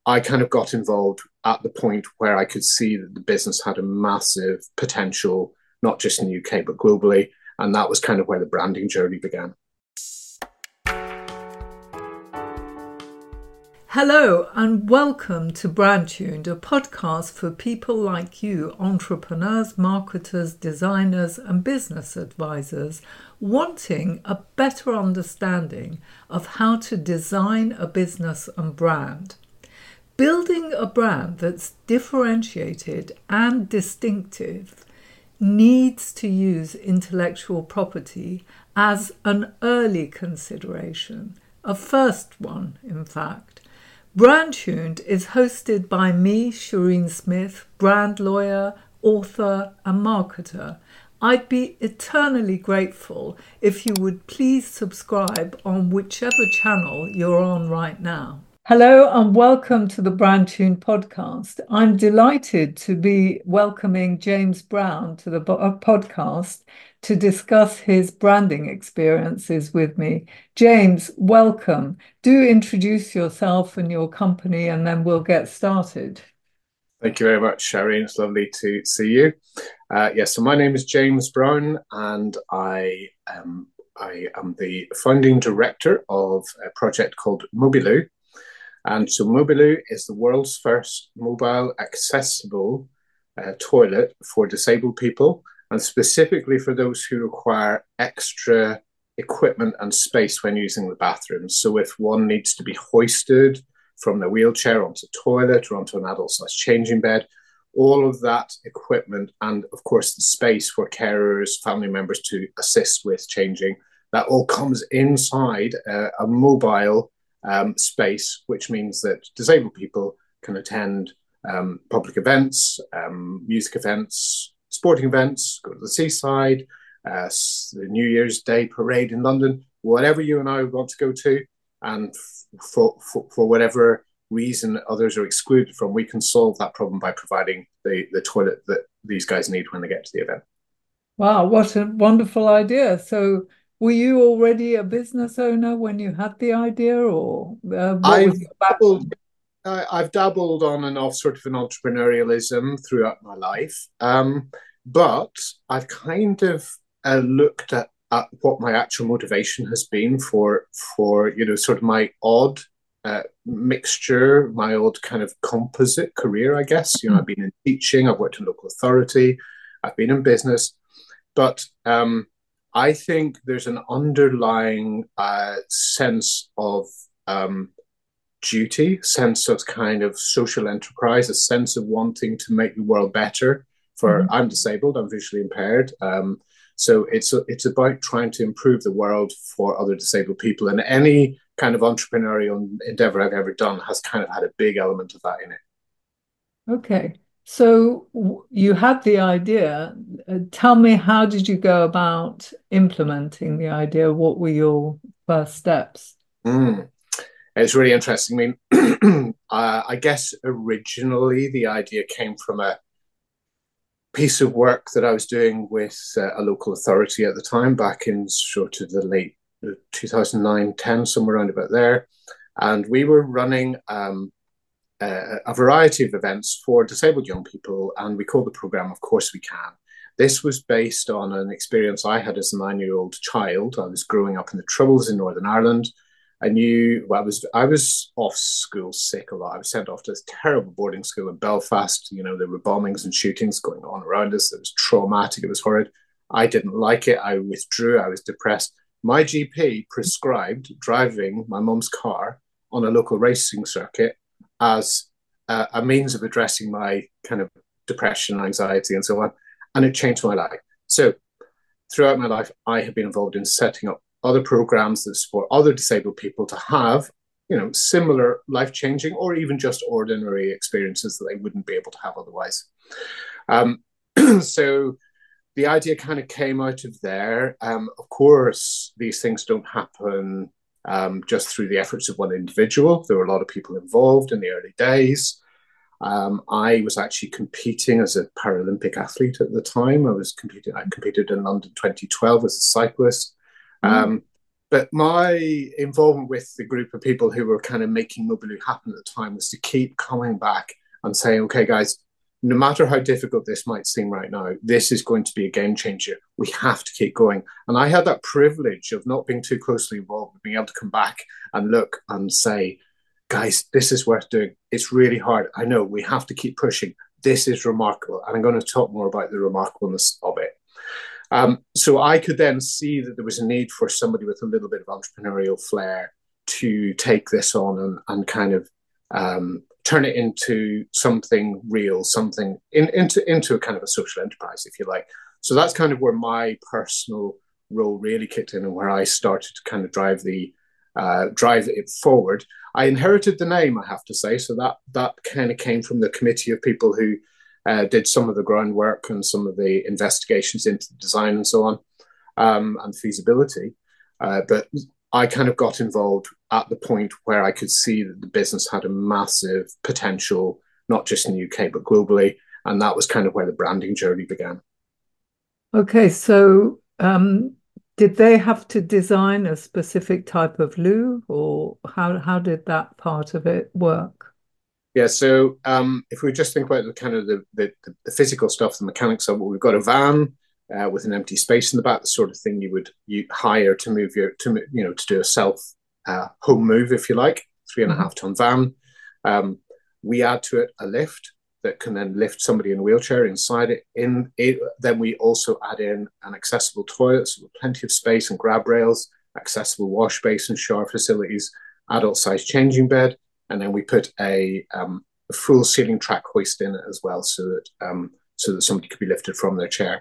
I kind of got involved at the point where I could see that the business had a massive potential, not just in the UK, but globally. And that was kind of where the branding journey began. Hello and welcome to BrandTuned, a podcast for people like you, entrepreneurs, marketers, designers and business advisors wanting a better understanding of how to design a business and brand. Building a brand that's differentiated and distinctive needs to use intellectual property as an early consideration, a first one, in fact. BrandTuned is hosted by me, Shireen Smith, brand lawyer, author and marketer. I'd be eternally grateful if you would please subscribe on whichever channel you're on right now. Hello and welcome to the BrandTuned podcast. I'm delighted to be welcoming James Brown to the podcast to discuss his branding experiences with me. James, welcome. Do introduce yourself and your company and then we'll get started. Thank you very much, Shireen. It's lovely to see you. So my name is James Brown and I am the founding director of a project called Mobiloo. And so Mobiloo is the world's first mobile accessible toilet for disabled people, and specifically for those who require extra equipment and space when using the bathroom. So if one needs to be hoisted from the wheelchair onto a toilet or onto an adult-sized changing bed, all of that equipment and, of course, the space for carers, family members to assist with changing, that all comes inside a mobile space, which means that disabled people can attend public events, music events, sporting events, go to the seaside, the New Year's Day parade in London, whatever you and I want to go to, and for whatever reason others are excluded from, we can solve that problem by providing the toilet that these guys need when they get to the event. Wow, what a wonderful idea. So were you already a business owner when you had the idea, or what was your background? I've dabbled on and off sort of an entrepreneurialism throughout my life, but I've kind of looked at what my actual motivation has been for sort of my odd mixture, my odd kind of composite career, I guess. I've been in teaching, I've worked in local authority, I've been in business, but I think there's an underlying sense of duty, sense of kind of social enterprise, a sense of wanting to make the world better. I'm disabled, I'm visually impaired. So it's about trying to improve the world for other disabled people. And any kind of entrepreneurial endeavor I've ever done has kind of had a big element of that in it. Okay. So you had the idea. Tell me, how did you go about implementing the idea? What were your first steps? It's really interesting. I mean, I guess originally the idea came from a piece of work that I was doing with a local authority at the time, back in sort of the late 2009-10, somewhere around about there. And we were running a variety of events for disabled young people, and we called the program Of Course We Can. This was based on an experience I had as a 9-year-old child. I was growing up in the Troubles in Northern Ireland. I was off school sick a lot. I was sent off to this terrible boarding school in Belfast. There were bombings and shootings going on around us. It was traumatic. It was horrid. I didn't like it. I withdrew. I was depressed. My GP prescribed driving my mum's car on a local racing circuit as a means of addressing my kind of depression, anxiety, and so on. And it changed my life. So throughout my life, I have been involved in setting up other programs that support other disabled people to have, similar life-changing or even just ordinary experiences that they wouldn't be able to have otherwise. So the idea kind of came out of there. Of course, these things don't happen just through the efforts of one individual. There were a lot of people involved in the early days. I was actually competing as a Paralympic athlete at the time. I competed in London 2012 as a cyclist. But my involvement with the group of people who were kind of making Mobiloo happen at the time was to keep coming back and saying, okay, guys, no matter how difficult this might seem right now, this is going to be a game changer. We have to keep going. And I had that privilege of not being too closely involved, but being able to come back and look and say, guys, this is worth doing. It's really hard. I know we have to keep pushing. This is remarkable. And I'm going to talk more about the remarkableness of it. So I could then see that there was a need for somebody with a little bit of entrepreneurial flair to take this on and kind of turn it into something real, something into a kind of a social enterprise, if you like. So that's kind of where my personal role really kicked in and where I started to kind of drive it forward. I inherited the name, I have to say, so that kind of came from the committee of people who did some of the groundwork and some of the investigations into the design and so on, and feasibility. But I kind of got involved at the point where I could see that the business had a massive potential, not just in the UK, but globally. And that was kind of where the branding journey began. Okay, so did they have to design a specific type of loo, or how did that part of it work? Yeah, so if we just think about the kind of the physical stuff, the mechanics of it, we've got a van with an empty space in the back, the sort of thing you hire to move to do a self home move, if you like, 3.5 ton van. We add to it a lift that can then lift somebody in a wheelchair inside it. Then we also add in an accessible toilet, so plenty of space and grab rails, accessible wash basin, shower facilities, adult size changing bed. And then we put a full ceiling track hoist in it as well, so that somebody could be lifted from their chair.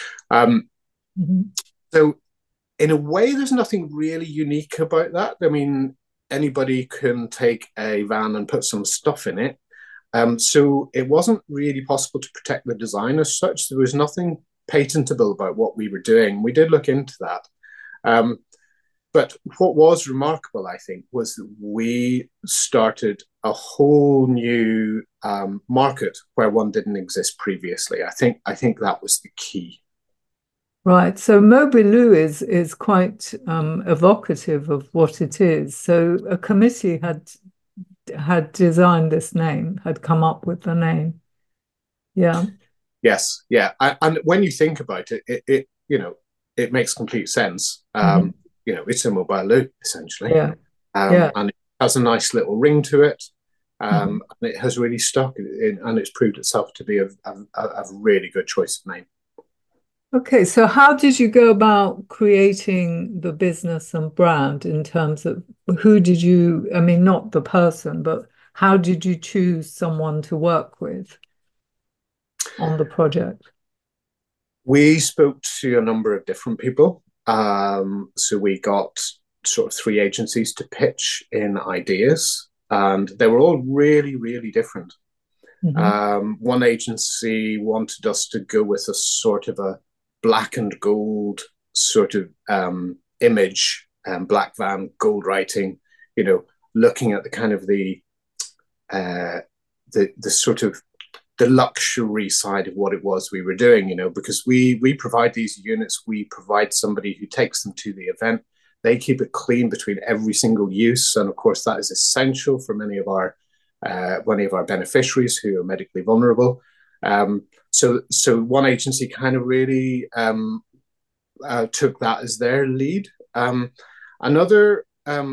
So in a way, there's nothing really unique about that. I mean, anybody can take a van and put some stuff in it. So it wasn't really possible to protect the design as such. There was nothing patentable about what we were doing. We did look into that. But what was remarkable, I think, was that we started a whole new market where one didn't exist previously. I think that was the key. Right. So Mobiloo is quite evocative of what it is. So a committee had designed this name, had come up with the name. Yeah. Yes. Yeah. And when you think about it, it makes complete sense. It's a mobile loo, essentially. Yeah. And it has a nice little ring to it. And it has really stuck and it's proved itself to be a really good choice of name. Okay, so how did you go about creating the business and brand in terms of not the person, but how did you choose someone to work with on the project? We spoke to a number of different people. So we got sort of 3 agencies to pitch in ideas, and they were all really, really different. One agency wanted us to go with a sort of a black and gold sort of image, black van, gold writing, looking at the kind of the sort of the luxury side of what it was we were doing, because we provide these units, we provide somebody who takes them to the event. They keep it clean between every single use, and of course that is essential for many of our beneficiaries who are medically vulnerable. So one agency kind of really took that as their lead. Another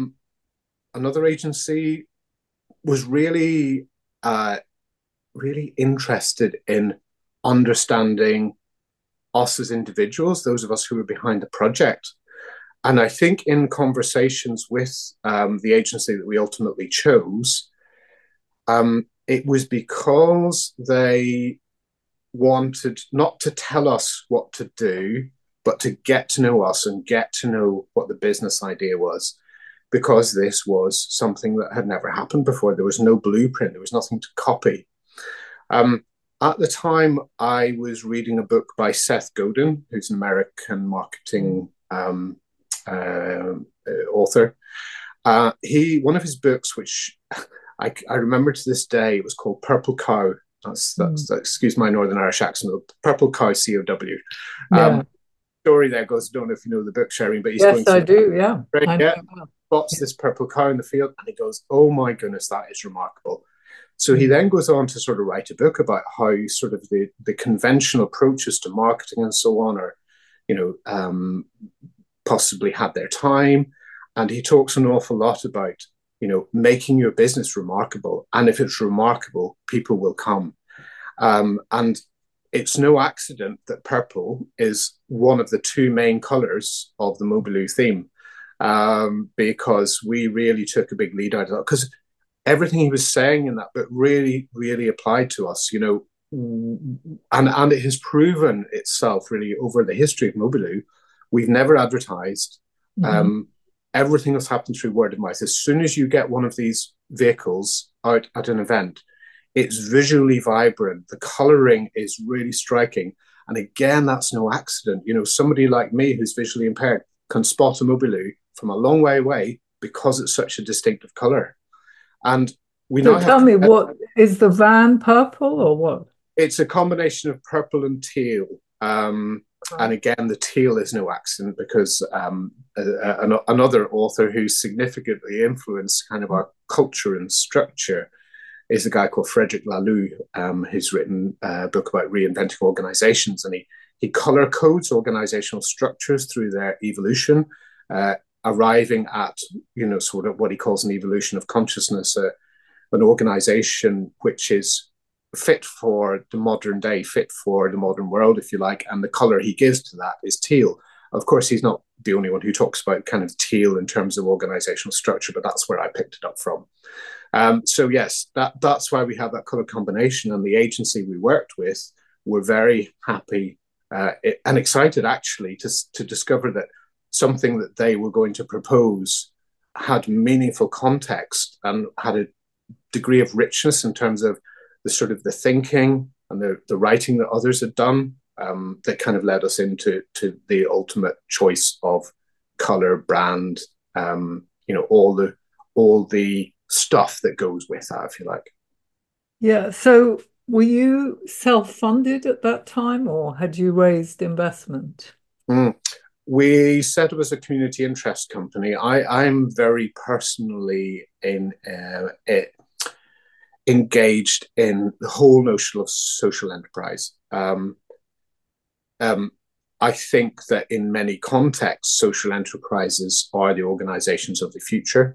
agency was really interested in understanding us as individuals, those of us who were behind the project. And I think in conversations with the agency that we ultimately chose, it was because they wanted not to tell us what to do, but to get to know us and get to know what the business idea was, because this was something that had never happened before. There was no blueprint. There was nothing to copy. At the time, I was reading a book by Seth Godin, who's an American marketing author. One of his books, which I remember to this day, it was called Purple Cow. That's excuse my Northern Irish accent. Purple Cow, COW. story there goes, I don't know if you know the book, Sherry, but he's Yes, going I through, do. Yeah, right, I know. yeah, Well. spots Yeah. this purple cow in the field, and he goes, oh my goodness, that is remarkable. So he Mm. then goes on to sort of write a book about how sort of the conventional approaches to marketing and so on are, possibly had their time. And he talks an awful lot about, making your business remarkable. And if it's remarkable, people will come. And it's no accident that purple is one of the two main colors of the Mobilue theme, because we really took a big lead out of that. Because everything he was saying in that book really, really applied to us, and it has proven itself really over the history of Mobilue. We've never advertised. Mm-hmm. Everything has happened through word of mouth. As soon as you get one of these vehicles out at an event, it's visually vibrant. The colouring is really striking. And again, that's no accident. Somebody like me who's visually impaired can spot a Mobilue from a long way away because it's such a distinctive colour. And we So now tell have, me, what is the van purple or what? it's a combination of purple and teal. And again, the teal is no accident because another author who's significantly influenced kind of our culture and structure is a guy called Frederick Laloux, who's written a book about reinventing organizations. And he color codes organizational structures through their evolution, arriving at, sort of what he calls an evolution of consciousness, an organization which is fit for the modern day, fit for the modern world, if you like. And the color he gives to that is teal. Of course, he's not the only one who talks about kind of teal in terms of organizational structure, but that's where I picked it up from. So yes, that's why we have that color combination. And the agency we worked with were very happy and excited, actually, to discover that something that they were going to propose had meaningful context and had a degree of richness in terms of the sort of the thinking and the writing that others had done, that kind of led us into the ultimate choice of color, brand, all the stuff that goes with that, if you like. Yeah. So were you self-funded at that time or had you raised investment? We set up as a community interest company. I'm very personally engaged in the whole notion of social enterprise. I think that in many contexts, social enterprises are the organizations of the future.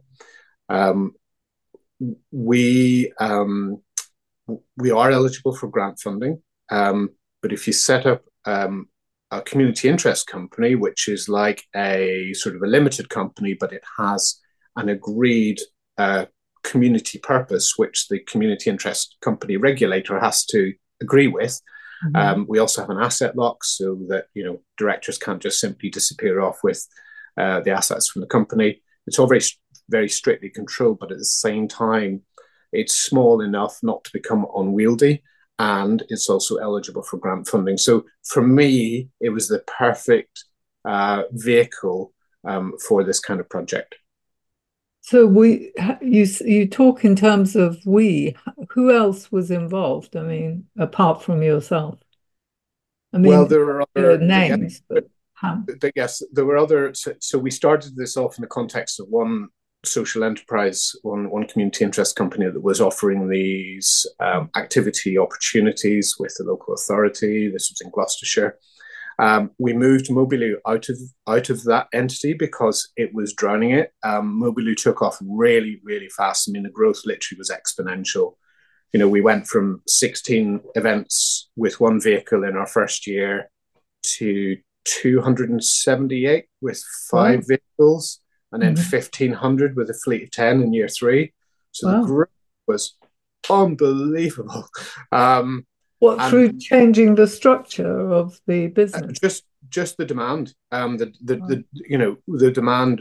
We are eligible for grant funding, but if you set up a community interest company, which is like a sort of a limited company, but it has an agreed community purpose, which the community interest company regulator has to agree with. Mm-hmm. We also have an asset lock so that, directors can't just simply disappear off with the assets from the company. It's all very, very strictly controlled, but at the same time, it's small enough not to become unwieldy, and it's also eligible for grant funding. So for me, it was the perfect vehicle for this kind of project. So you talk in terms of we. Who else was involved? I mean, apart from yourself. I mean, well, there are other names, but yes, there were other. So we started this off in the context of one social enterprise, one community interest company that was offering these activity opportunities with the local authority. This was in Gloucestershire. We moved Mobilue out of that entity because it was drowning it. Mobilue took off really, really fast. I mean, the growth literally was exponential. We went from 16 events with one vehicle in our first year to 278 with 5 vehicles, and then 1,500 with a fleet of 10 in year 3. So the growth was unbelievable. Through changing the structure of the business? Just the demand. The demand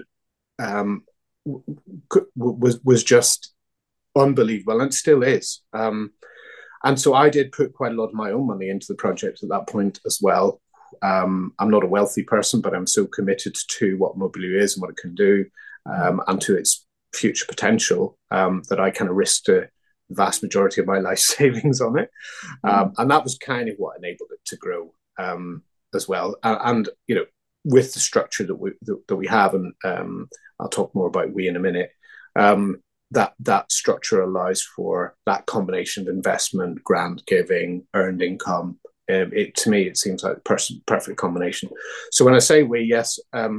was just unbelievable, and it still is. And so I did put quite a lot of my own money into the project at that point as well. I'm not a wealthy person, but I'm so committed to what Mobilue is and what it can do, and to its future potential, that I kind of risked a vast majority of my life savings on it. And that was kind of what enabled it to grow as well. And with the structure that we have, and I'll talk more about we in a minute. That structure allows for that combination of investment, grant giving, earned income. To me, it seems like the perfect combination. So when I say we, yes,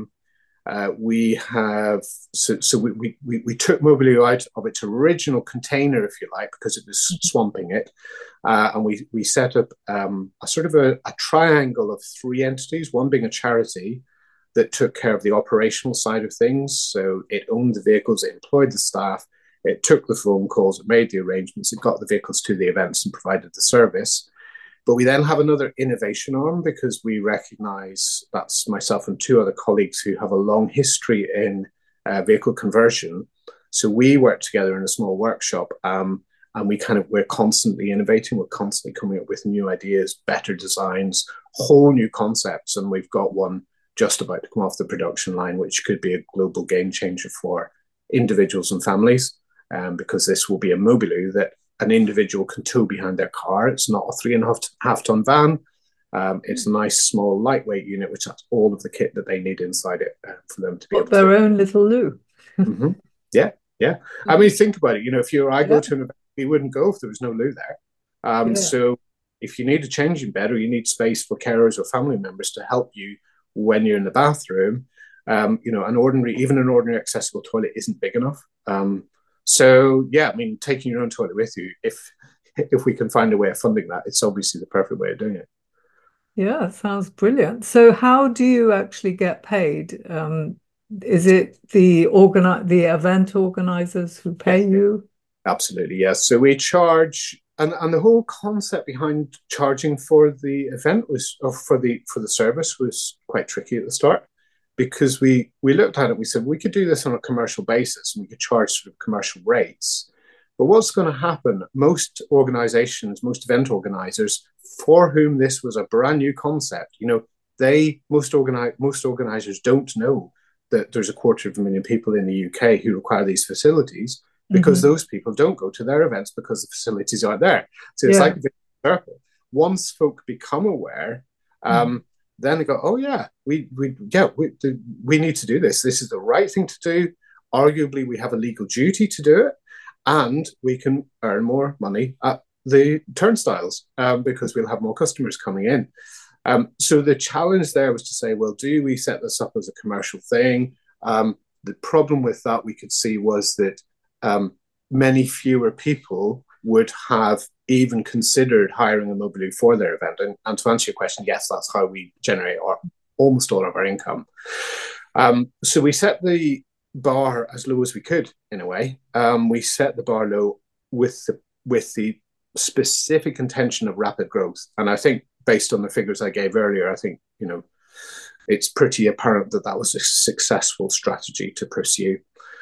we have. So we took Mobilio out of its original container, if you like, because it was swamping it, and we set up a sort of a triangle of three entities. One being a charity that took care of the operational side of things. So it owned the vehicles, it employed the staff, it took the phone calls, it made the arrangements, it got the vehicles to the events and provided the service. But we then have another innovation arm because we recognize, that's myself and two other colleagues who have a long history in vehicle conversion. So we work together in a small workshop, and we're constantly innovating. We're constantly coming up with new ideas, better designs, whole new concepts. And we've got one just about to come off the production line, which could be a global game changer for individuals and families, because this will be a Mobilio that an individual can tow behind their car. It's not a 3.5 ton van. It's a nice, small, lightweight unit, which has all of the kit that they need inside it for them to be able their own little loo. Mm-hmm. Yeah. I mean, think about it. If I go to an event, we wouldn't go if there was no loo there. So if you need a changing bed or you need space for carers or family members to help you when you're in the bathroom, an ordinary accessible toilet isn't big enough. So yeah, I mean, taking your own toilet with you, if we can find a way of funding that, it's obviously the perfect way of doing it. Yeah, sounds brilliant. So how do you actually get paid? Is it the event organizers who pay you? Absolutely, yes. So we charge, and the whole concept behind charging for the event for the service was quite tricky at the start, because we looked at it, we said we could do this on a commercial basis and we could charge sort of commercial rates. But what's going to happen, most organizations, most event organizers for whom this was a brand new concept, most organizers don't know that there's 250,000 people in the UK who require these facilities, because those people don't go to their events because the facilities aren't there. So it's like a big circle. Once folk become aware, then they go, oh yeah, we need to do this. This is the right thing to do. Arguably, we have a legal duty to do it, and we can earn more money at the turnstiles because we'll have more customers coming in. So the challenge there was to say, well, do we set this up as a commercial thing? The problem with that we could see was that many fewer people would have even considered hiring a Mobilio for their event. And to answer your question, yes, that's how we generate almost all of our income. So we set the bar as low as we could, in a way. We set the bar low with the specific intention of rapid growth. And I think based on the figures I gave earlier, I think, it's pretty apparent that was a successful strategy to pursue.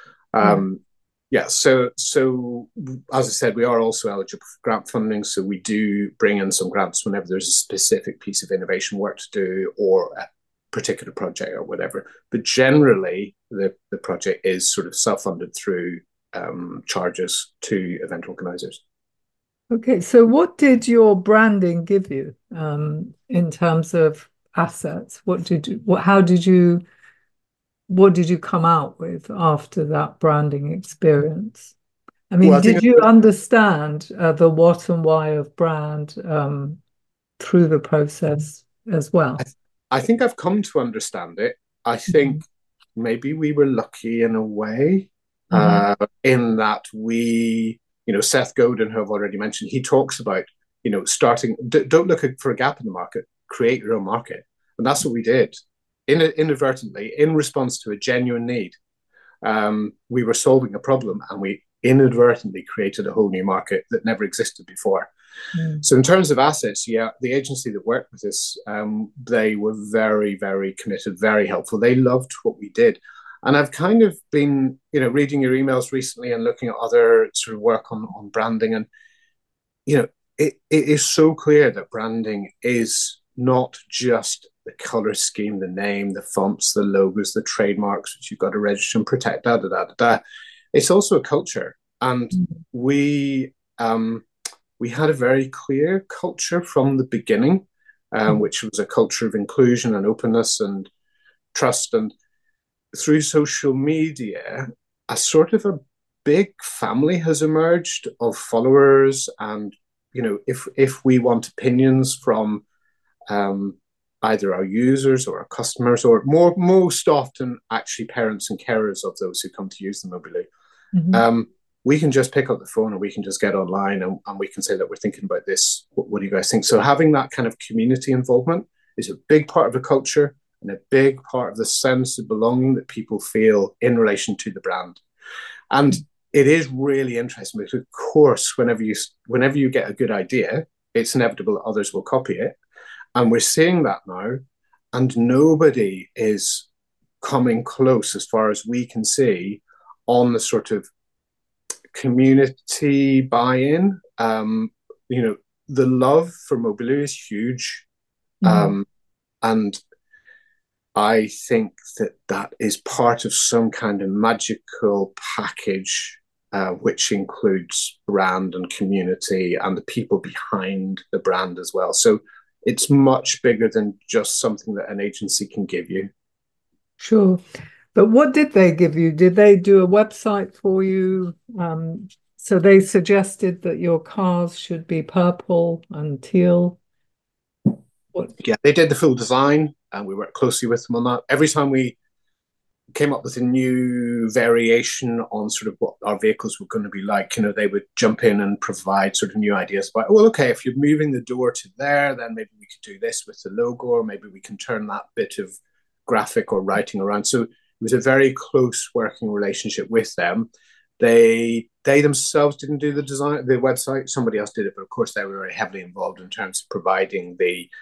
So as I said, we are also eligible for grant funding. So we do bring in some grants whenever there's a specific piece of innovation work to do or a particular project or whatever. But generally, the project is sort of self-funded through charges to event organisers. Okay, so what did your branding give you in terms of assets? What did you come out with after that branding experience? I mean, did you understand the what and why of brand through the process as well? I think I've come to understand it. I think maybe we were lucky in a way, in that we, Seth Godin, who I've already mentioned, he talks about, starting, don't look for a gap in the market, create your own market. And that's what we did. Inadvertently, in response to a genuine need, we were solving a problem, and we inadvertently created a whole new market that never existed before. So in terms of assets, the agency that worked with us, they were very, very committed, very helpful. They loved what we did. And I've kind of been, reading your emails recently and looking at other sort of work on branding. And, it is so clear that branding is not just the color scheme, the name, the fonts, the logos, the trademarks, which you've got to register and protect, It's also a culture. And we had a very clear culture from the beginning, which was a culture of inclusion and openness and trust. And through social media, a sort of a big family has emerged of followers. And, if we want opinions from either our users or our customers, or most often actually parents and carers of those who come to use the Mobiloo, we can just pick up the phone and we can just get online, and we can say that we're thinking about this. What do you guys think? So having that kind of community involvement is a big part of the culture and a big part of the sense of belonging that people feel in relation to the brand. And it is really interesting because, of course, whenever you get a good idea, it's inevitable that others will copy it. And we're seeing that now, and nobody is coming close, as far as we can see, on the sort of community buy-in. The love for Mobiloo is huge. And I think that is part of some kind of magical package, which includes brand and community and the people behind the brand as well. So it's much bigger than just something that an agency can give you. Sure. But what did they give you? Did they do a website for you? So they suggested that your cars should be purple and teal. Yeah, they did the full design, and we worked closely with them on that. Every time we came up with a new variation on sort of what our vehicles were going to be like, they would jump in and provide sort of new ideas about, well, okay, if you're moving the door to there, then maybe we could do this with the logo, or maybe we can turn that bit of graphic or writing around. So it was a very close working relationship with them. They themselves didn't do the design, the website. Somebody else did it, but of course they were very heavily involved in terms of providing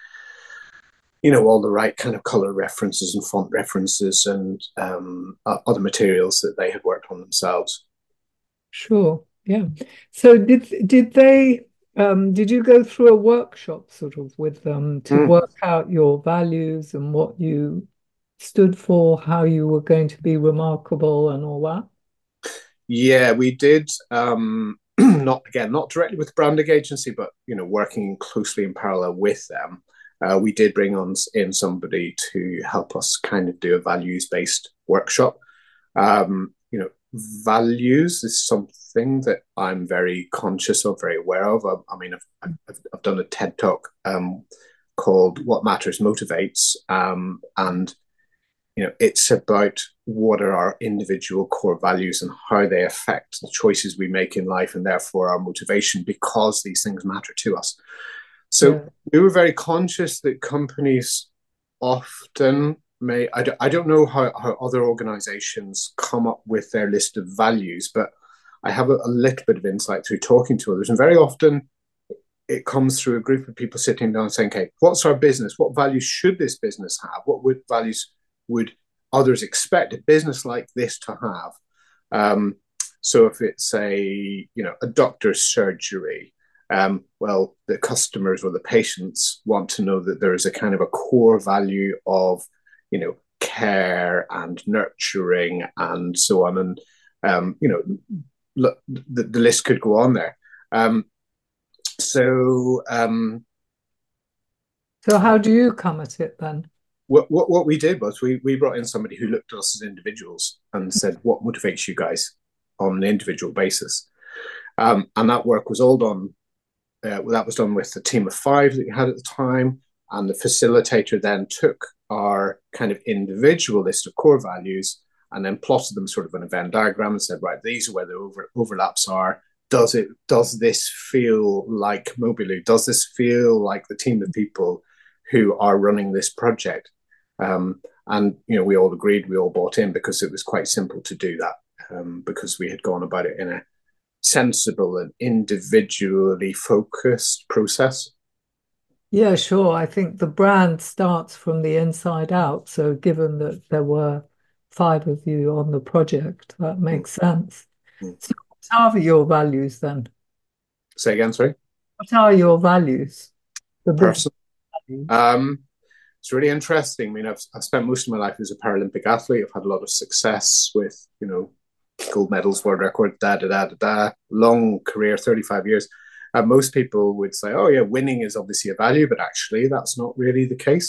all the right kind of color references and font references and other materials that they had worked on themselves. Sure, yeah. So did you go through a workshop sort of with them to work out your values and what you stood for, how you were going to be remarkable and all that? Yeah, we did. Not directly with the branding agency, but working closely in parallel with them. We did bring in somebody to help us kind of do a values-based workshop. Values is something that I'm very conscious of, very aware of. I've done a TED talk called "What Matters Motivates," and it's about what are our individual core values and how they affect the choices we make in life, and therefore our motivation, because these things matter to us. So we were very conscious that companies often I don't know how other organizations come up with their list of values, but I have a little bit of insight through talking to others. And very often it comes through a group of people sitting down saying, okay, what's our business? What values should this business have? What values would others expect a business like this to have? So if it's a doctor's surgery, well, the customers or the patients want to know that there is a kind of a core value of, care and nurturing and so on. And, the list could go on there. So how do you come at it then? What we did was we brought in somebody who looked at us as individuals and said, what motivates you guys on an individual basis? And that work was all done. That was done with the team of 5 that we had at the time. And the facilitator then took our kind of individual list of core values and then plotted them sort of in a Venn diagram and said, right, these are where the overlaps are. Does this feel like Mobiloo? Does this feel like the team of people who are running this project? And we all agreed, we all bought in, because it was quite simple to do that, because we had gone about it in a sensible and individually focused process. Yeah, sure. I think the brand starts from the inside out. So given that there were 5 of you on the project, that makes sense. So what are your values then? Say again, sorry? What are your values? Personal. It's really interesting. I mean, I've spent most of my life as a Paralympic athlete. I've had a lot of success with, gold medals, world record, long career, 35 years. Most people would say, oh yeah, winning is obviously a value, but actually that's not really the case.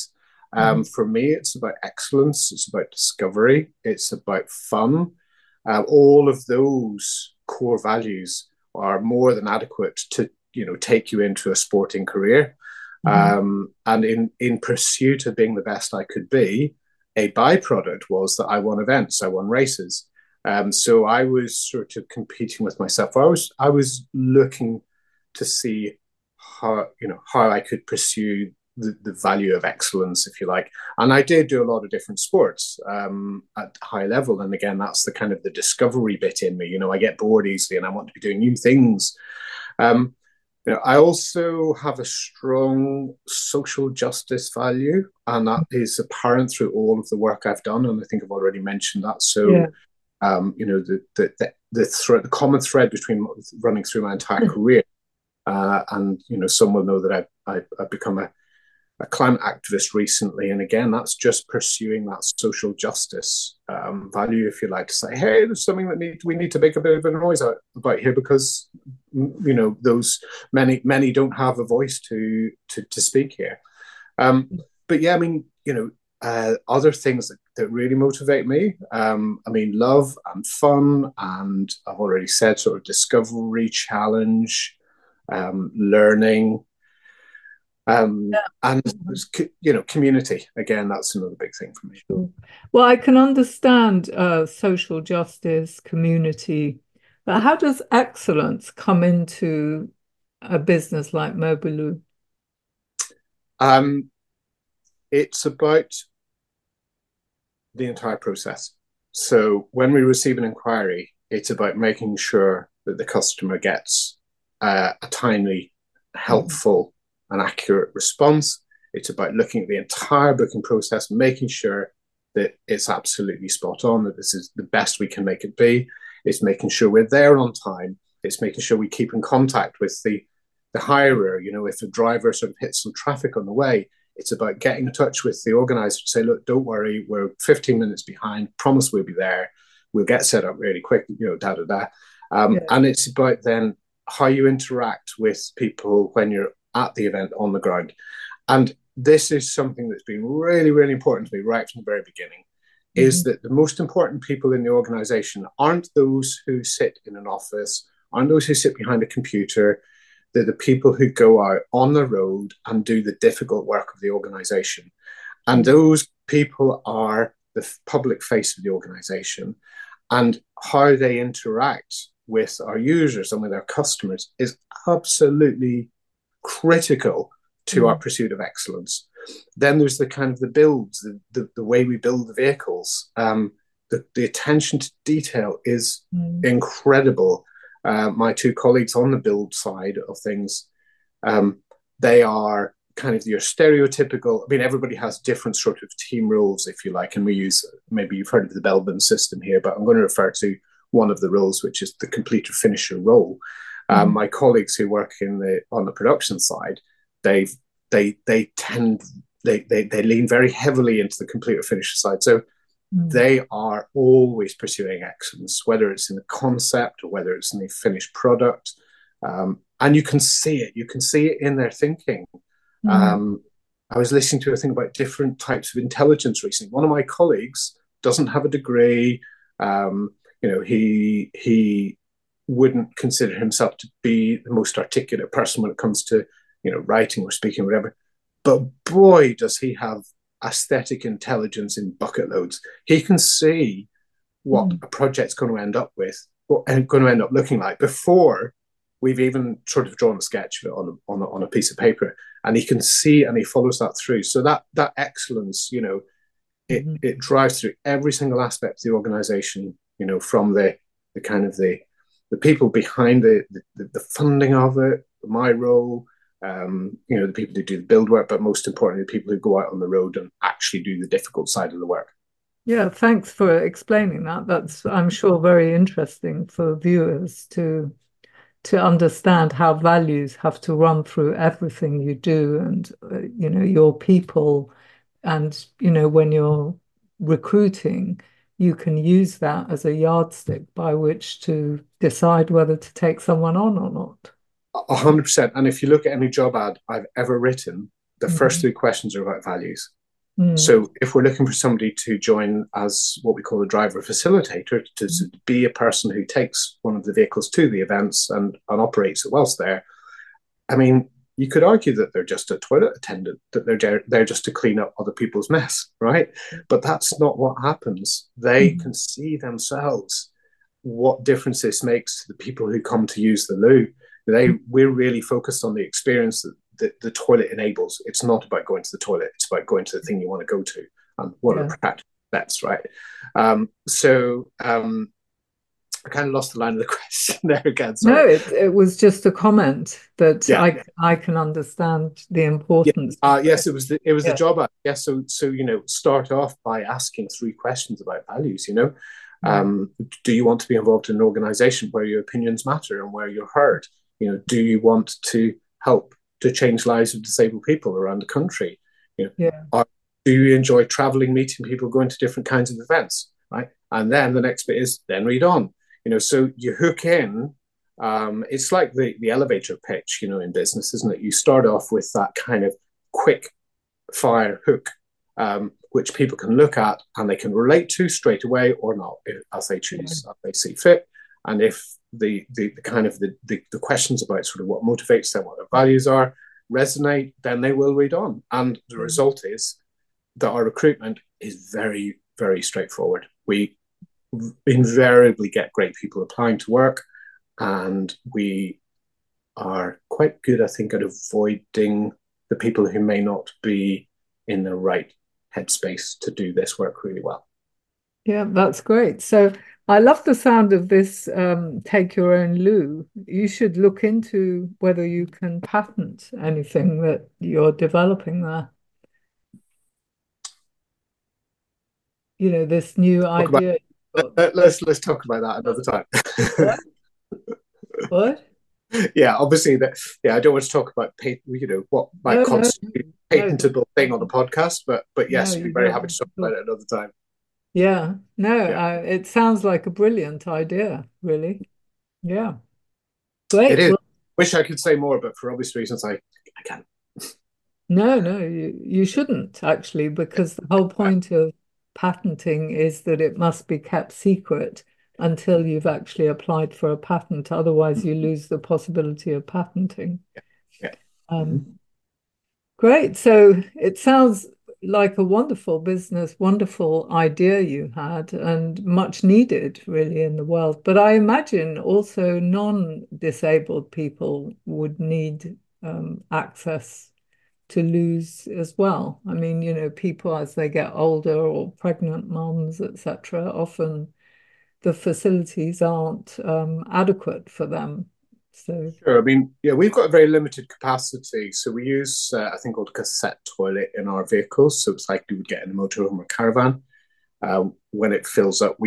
Mhm. For me, it's about excellence. It's about discovery. It's about fun. All of those core values are more than adequate to take you into a sporting career. Mhm. And in pursuit of being the best I could be, a byproduct was that I won events, I won races. So I was sort of competing with myself. I was looking to see how I could pursue the value of excellence, if you like. And I did do a lot of different sports at high level. And again, that's the kind of the discovery bit in me. I get bored easily and I want to be doing new things. Um, I also have a strong social justice value, and that is apparent through all of the work I've done. And I think I've already mentioned that. Yeah. So, the common thread between running through my entire career, and some will know that I've become a climate activist recently, and again, that's just pursuing that social justice value, if you like, to say, hey, there's something that we need to make a bit of a noise about here, because those many don't have a voice to speak here. But yeah, I mean, other things that really motivate me. I mean, love and fun, and I've already said sort of discovery, challenge, learning, and community. Again, that's another big thing for me. Sure. Well, I can understand social justice, community, but how does excellence come into a business like Mobiloo? Um, it's about the entire process. So when we receive an inquiry, it's about making sure that the customer gets a timely, Mhm. helpful, and accurate response. It's about looking at the entire booking process, making sure that it's absolutely spot on, that this is the best we can make it be. It's making sure we're there on time. It's making sure we keep in contact with the hirer. If a driver sort of hits some traffic on the way, it's about getting in touch with the organizer to say, look, don't worry, we're 15 minutes behind. Promise we'll be there. We'll get set up really quick, da da da. Yeah. And it's about then how you interact with people when you're at the event on the ground. And this is something that's been really, really important to me right from the very beginning, is Mhm. that the most important people in the organization aren't those who sit in an office, aren't those who sit behind a computer. They're the people who go out on the road and do the difficult work of the organization. And Mm. those people are the public face of the organization. And how they interact with our users and with our customers is absolutely critical to our Mm. pursuit of excellence. Then there's the kind of the builds, the way we build the vehicles. The attention to detail is Mm. incredible. My two colleagues on the build side of things, um, they are kind of your stereotypical. I mean, everybody has different sort of team roles, if you like, and we use, maybe you've heard of the Belbin system here, but I'm going to refer to one of the roles, which is the completer finisher role. Mhm. My colleagues who work on the production side, they they tend they lean very heavily into the completer finisher side. So Mm. they are always pursuing excellence, whether it's in the concept or whether it's in the finished product. And you can see it. You can see it in their thinking. Mm. Um, I was listening to a thing about different types of intelligence recently. One of my colleagues doesn't have a degree. He wouldn't consider himself to be the most articulate person when it comes to writing or speaking or whatever. But boy, does he have aesthetic intelligence in bucket loads. He can see what Mm. a project's going to end up with, what going to end up looking like before we've even sort of drawn a sketch of it on a piece of paper. And he can see and he follows that through. So that excellence, Mhm. it drives through every single aspect of the organization, from the kind of the people behind the funding of it, my role, the people who do the build work, but most importantly, the people who go out on the road and actually do the difficult side of the work. Yeah, thanks for explaining that. That's, I'm sure, very interesting for viewers to understand how values have to run through everything you do and your people and when you're recruiting you can use that as a yardstick by which to decide whether to take someone on or not. 100%. And if you look at any job ad I've ever written, the first Mhm. three questions are about values. Mm. So if we're looking for somebody to join as what we call a driver facilitator, to be a person who takes one of the vehicles to the events and operates it whilst there, I mean, you could argue that they're just a toilet attendant, that they're there just to clean up other people's mess, right? But that's not what happens. They Mm. can see themselves what difference this makes to the people who come to use the loo. We're really focused on the experience that the toilet enables. It's not about going to the toilet; it's about going to the thing you want to go to, and what are Yeah. the practical steps, right? So I kind of lost the line of the question there again. No, Sorry. it was just a comment that Yeah. I can understand the Yeah. importance. Yes, it was the Yeah. job act. Yes, so start off by asking three questions about values. Mm. Do you want to be involved in an organization where your opinions matter and where you're heard? Do you want to help to change lives of disabled people around the country? Yeah. Do you enjoy traveling, meeting people, going to different kinds of events? Right, and then the next bit is then read on. So you hook in. It's like the elevator pitch, in business, isn't it? You start off with that kind of quick fire hook, which people can look at and they can relate to straight away or not, as they Yeah. choose, as they see fit. And if the kind of the questions about sort of what motivates them, what their values are, resonate, then they will read on. And the result is that our recruitment is very, very straightforward. We invariably get great people applying to work, and we are quite good, I think, at avoiding the people who may not be in the right headspace to do this work really well. Yeah, that's great. So I love the sound of this take your own loo. You should look into whether you can patent anything that you're developing there. This new Talk about idea. let's talk about that another time. What? What? Yeah, obviously that. Yeah, I don't want to talk about what might No, no, constitute a no, patentable thing on a podcast, but no, yes, we'd you be very happy don't. to talk about it another time. Yeah, no, Yeah, it sounds like a brilliant idea, really. Yeah, it great. is. Well, Wish I could say more, but for obvious reasons, I can't. no, no, you shouldn't actually, because the whole point of patenting is that it must be kept secret until you've actually applied for a patent. Otherwise, you lose the possibility of patenting. Yeah. Um, Mhm. Great. So it sounds like a wonderful business, wonderful idea you had, and much needed really in the world. But I imagine also non-disabled people would need access to lose as well. I mean, people as they get older or pregnant mums, etc., often the facilities aren't adequate for them. So, Sure. I mean, yeah, we've got a very limited capacity, so we use a thing called a cassette toilet in our vehicles. So it's like you would get in a motorhome or caravan. When it fills up,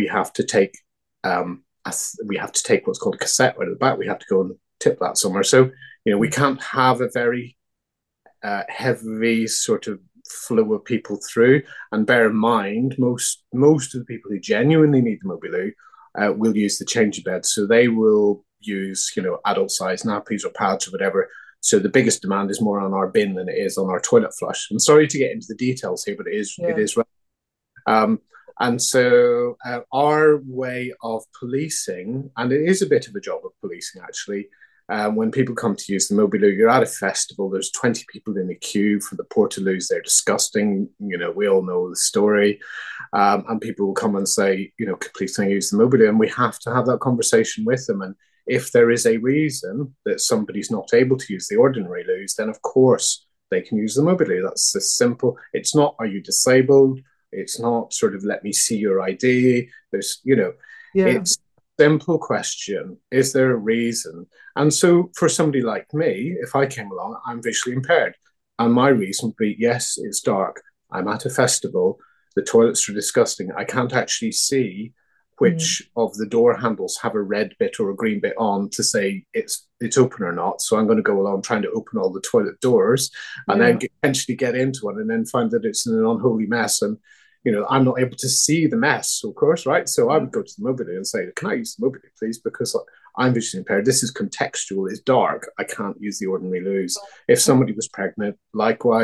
we have to take what's called a cassette out of the back. We have to go and tip that somewhere. So we can't have a very heavy sort of flow of people through. And bear in mind, most of the people who genuinely need the Mobiloo will use the change bed. So they will use adult size nappies or pads or whatever. So the biggest demand is more on our bin than it is on our toilet flush. I'm sorry to get into the details here, but it is it yeah. is right. And so our way of policing, and it is a bit of a job of policing actually, when people come to use the Mobiloo, you're at a festival, there's 20 people in the queue for the Portaloos, they're disgusting, we all know the story. And people will come and say, please can I use the Mobiloo? And we have to have that conversation with them. And if there is a reason that somebody's not able to use the ordinary loos, then of course they can use the Mobiloo. That's the simple. It's not, are you disabled? It's not sort of let me see your ID. Yeah. It's a simple question. Is there a reason? And so for somebody like me, if I came along, I'm visually impaired. And my reason would be, yes, it's dark. I'm at a festival. The toilets are disgusting. I can't actually see Mm. which of the door handles have a red bit or a green bit on to say it's open or not. So I'm going to go along trying to open all the toilet doors and then Yeah. eventually get into one and then find that it's an unholy mess. And I'm not able to see the mess, of course, right? So I would go to the Mobiloo and say, can I use the Mobiloo, please? Because I'm visually impaired. This is contextual. It's dark. I can't use the ordinary loos. If somebody was pregnant, likewise,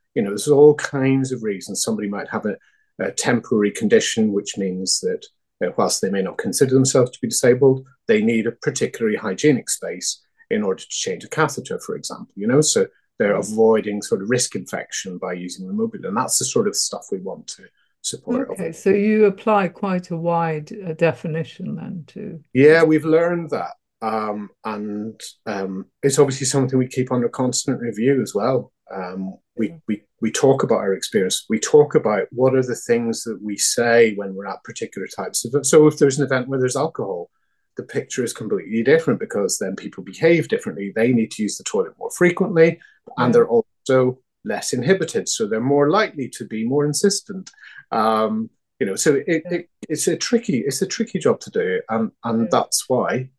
there's all kinds of reasons. Somebody might have a temporary condition, which means that whilst they may not consider themselves to be disabled, they need a particularly hygienic space in order to change a catheter, for example, so they're avoiding sort of risk infection by using the Mobilu. And that's the sort of stuff we want to support. Okay, so you apply quite a wide definition then to... Yeah, we've learned that. And it's obviously something we keep under constant review as well. We talk about our experience. We talk about what are the things that we say when we're at particular types of it. So if there's an event where there's alcohol, the picture is completely different because then people behave differently. They need to use the toilet more frequently, and they're also less inhibited, so they're more likely to be more insistent. So it's a tricky job to do, and that's why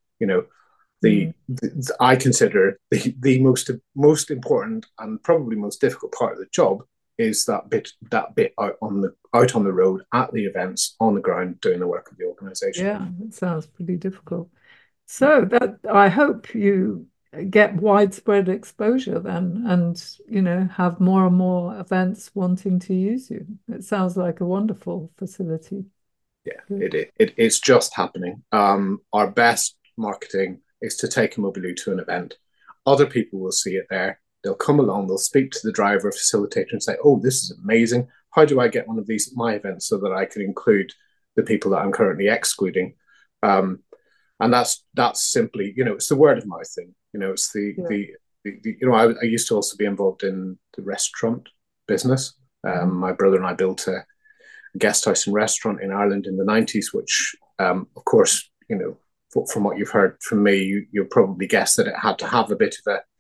I consider the most important and probably most difficult part of the job is that bit out on the road at the events on the ground doing the work of the organisation. Yeah, it sounds pretty difficult. So that I hope you get widespread exposure then, and have more and more events wanting to use you. It sounds like a wonderful facility. Yeah, it's just happening. Our best marketing is to take a Mobilu to an event. Other people will see it there. They'll come along, they'll speak to the driver, facilitator, and say, "Oh, this is amazing. How do I get one of these at my event so that I can include the people that I'm currently excluding?" And that's simply, it's the word of mouth thing. It's I used to also be involved in the restaurant business. My brother and I built a guest house and restaurant in Ireland in the 90s, which, of course, from what you've heard from me, you'll probably guess that it had to have a bit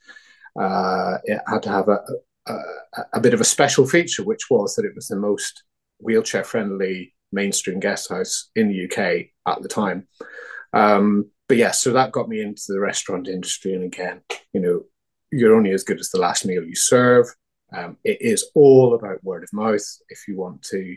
of a special feature, which was that it was the most wheelchair-friendly mainstream guest house in the UK at the time. But yeah, so that got me into the restaurant industry. And again, you're only as good as the last meal you serve. It is all about word of mouth. If you want to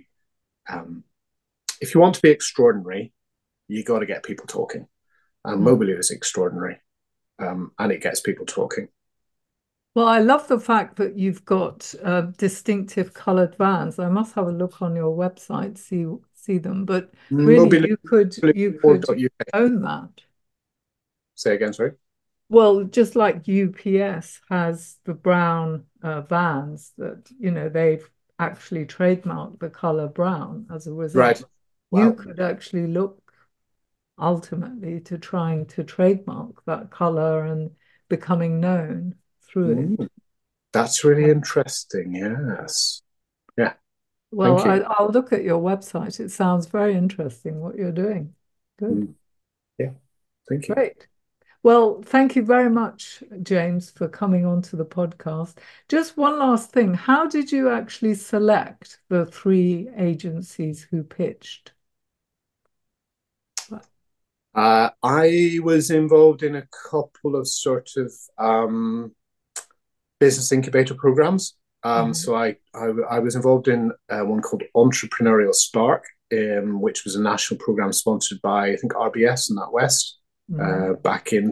be extraordinary, you got to get people talking. And Mobilu is extraordinary, and it gets people talking. Well, I love the fact that you've got distinctive coloured vans. I must have a look on your website, see them. But really, Mobilu, you could own that. Say again, sorry. Well, just like UPS has the brown vans that they've actually trademarked the colour brown as a result. Right. Wow. You could actually look ultimately to trying to trademark that colour and becoming known through it. That's really interesting. Yes. Yeah. Well, I'll look at your website. It sounds very interesting what you're doing. Good. Yeah. Thank you. Great. Well, thank you very much, James, for coming on to the podcast. Just one last thing. How did you actually select the 3 agencies who pitched? I was involved in a couple of sort of business incubator programs. So I was involved in one called Entrepreneurial Spark, which was a national program sponsored by, I think, RBS and NatWest back in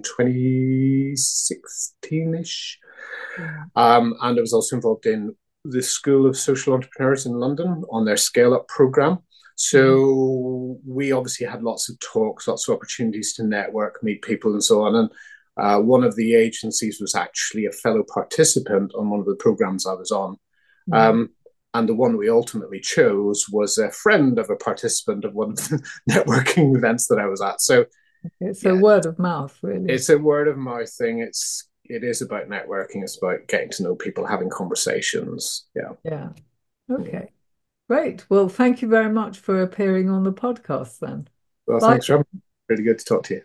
2016-ish. And I was also involved in the School of Social Entrepreneurs in London on their Scale Up program. So we obviously had lots of talks, lots of opportunities to network, meet people and so on. And one of the agencies was actually a fellow participant on one of the programs I was on. And the one we ultimately chose was a friend of a participant of one of the networking events that I was at. So it's a word of mouth, really. It's a word of mouth thing. It is about networking. It's about getting to know people, having conversations. Yeah. Yeah. Okay. Great. Well, thank you very much for appearing on the podcast then. Well, thanks, Rob. Really good to talk to you.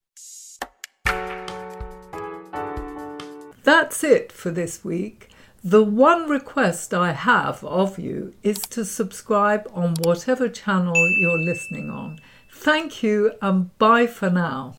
That's it for this week. The one request I have of you is to subscribe on whatever channel you're listening on. Thank you and bye for now.